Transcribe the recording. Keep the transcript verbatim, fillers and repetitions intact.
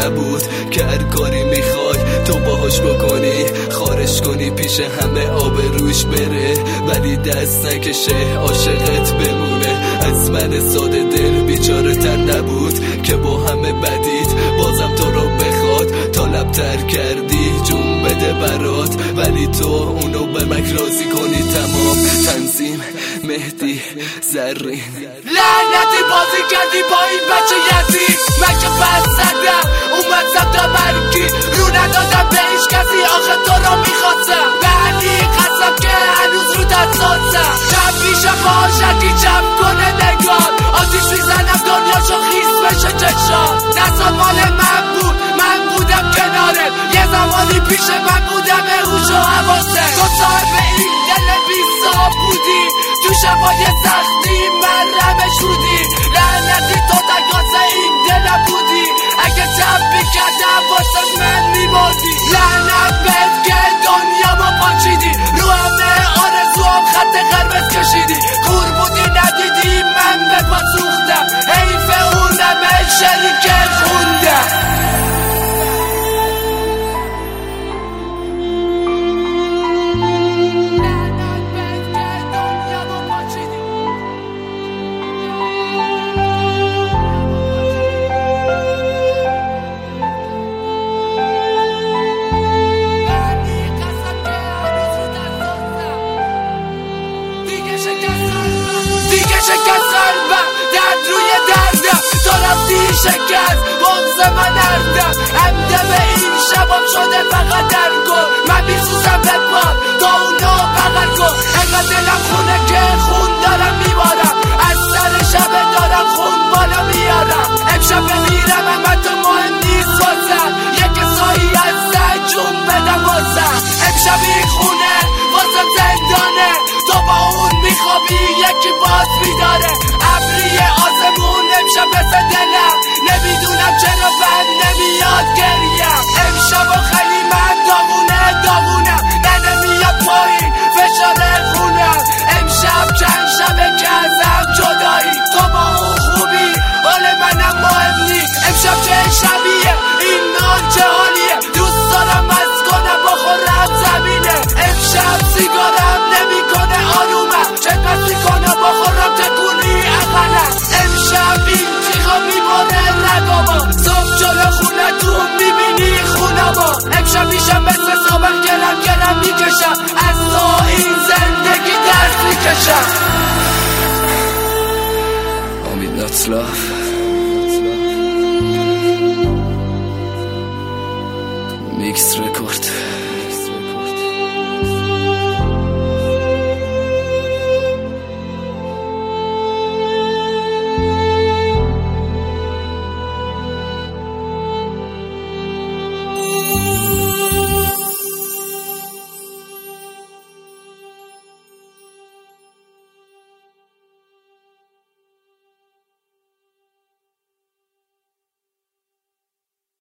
نبود که هر کاری میخوای تو باهاش بکنی، خارش کنی پیش همه آب روش بره، ولی دست نکشه عاشقت بمونه. از من ساده دل بیچاره تر نبود که با همه بدید بازم تو رو بخواد، طالب تر کردی جون بده برات، ولی تو اونو به مک راضی کنی. تمام تنظیم مهدی زرین. لعنتی بازی کردی با این بچه یزی، من که بس زدم اومد زد مرگی، رو ندادم به هیچ کسی آخه تو رو میخواستم، به علی قسم که هنوز رو دستاتم، چپ پیش خاشکی چپ کنه نگار، آتیش میزنم دنیاشو خیس بشه چشان، دستان مال من بود من بودم کناره، یه زمانی پیش من بودم هوش و حواسه، تو صاحب این دل بیسا بودی، تو شبای سختی من رمش بودی، لعنتی تو تکاسه این دل بودی، اگه چپ میکردم واسه من میبردی، لعنت بهت که دنیا ما پاچیدی، رو همه آرزوام خط قرمز کشیدی، کور بودی ندیدی من به پا سوختم، حیف اونمه شریک خوندم. شکست بغز من اردم، همدم این شبام شده فقط درگو، من میسوزم به پاد تا اونو بغل کن، انقدر دلم خونه که خون دارم میبارم، از سر شب دارم خون بالا میارم، امشب بمیرم اما تو مهم نیست واسم، یک سایی از سر جون بدم واسم، امشب این خونه واسم زندانه، تو با اون میخوابی یکی باز میداره، ابری آسمون امشب مثل دلم، نمیدونم چرا بند نمیاد گریم، امشب و خیلی من داغونه داغونم، نه نمیاد پایین فشار خونم، امشب چند شبه که ازم جدایی، تو با اون خوبی حال منم مهم نی، امشب چه شبیه این نان چه حالیه، دوست دارم از کنم بخورم زمینه، امشب سیگارم نمیکنه آرومم، چه پس میکنم بخورم تکونی اقلم، امشب این تیخا میباره رگاما، صبح جلو خونه تو میبینی خونما، امشب میشم مثل صابق گرم گرم میکشم، از تو این زندگی درس میکشم. امید ناتلاف میکس رکورد.